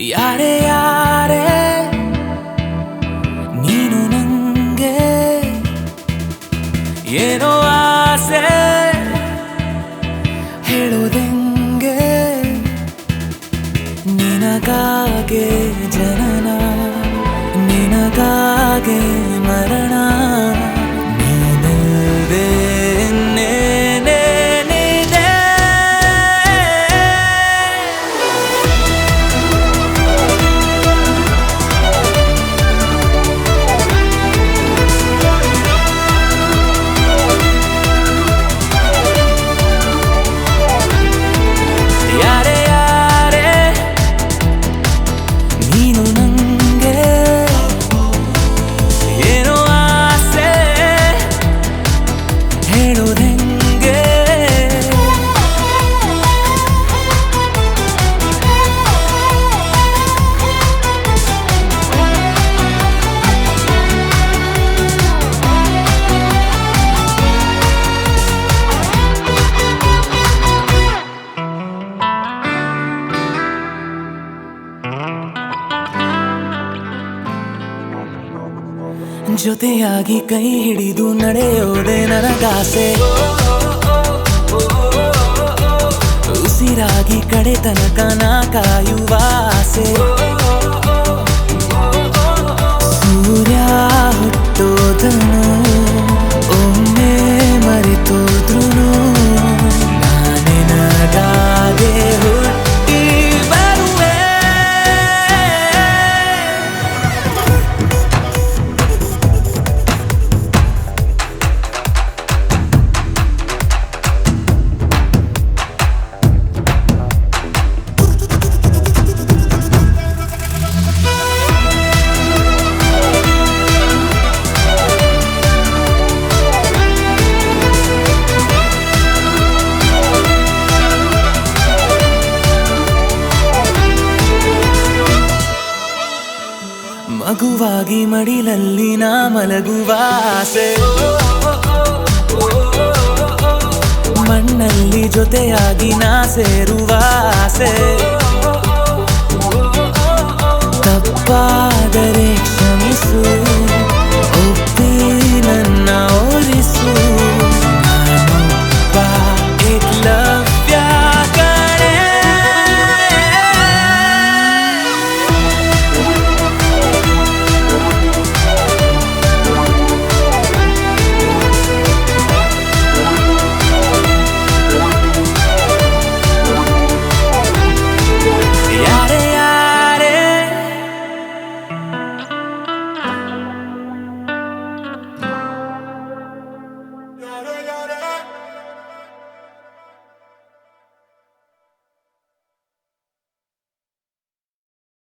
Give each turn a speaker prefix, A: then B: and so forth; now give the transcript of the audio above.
A: ಯಾರೇ ಯಾರೇ ನೀನು ನಂಗೆ ಏನೋ ಆಸೆ ಹೇಳೋದೆಂಗೆ ನಿನಗಾಗೆ ಜನನ ನಿನಗಾಗೆ ಮರಣ ನೀನಲ್ವೇ ಜೊತೆಯಾಗಿ ಕೈ ಹಿಡಿದು ನಡೆಯೋದೆ ನನಗಾಸೆ ಉಸಿರಾಗಿ ಕಡೆ ತನಕ ನಾ ಕಾಯುವ ಆಸೆ ಸೂರ್ಯ ಹುಟ್ಟೋದನು ಒಮ್ಮೆ ಮರೆತೋದ್ರು ನಾನೇ ನಗಾಗೆ ಹುಟ್ಟಿ ಬರುವೆ ಮಗುವಾಗಿ ಮಡಿಲಲ್ಲಿ ನಾ ಮಲಗುವ ಆಸೆ ಮಣ್ಣಲ್ಲಿ ಜೊತೆಯಾಗಿ ನಾ ಸೇರುವ ಆಸೆ ತಪ್ಪಾದರೆ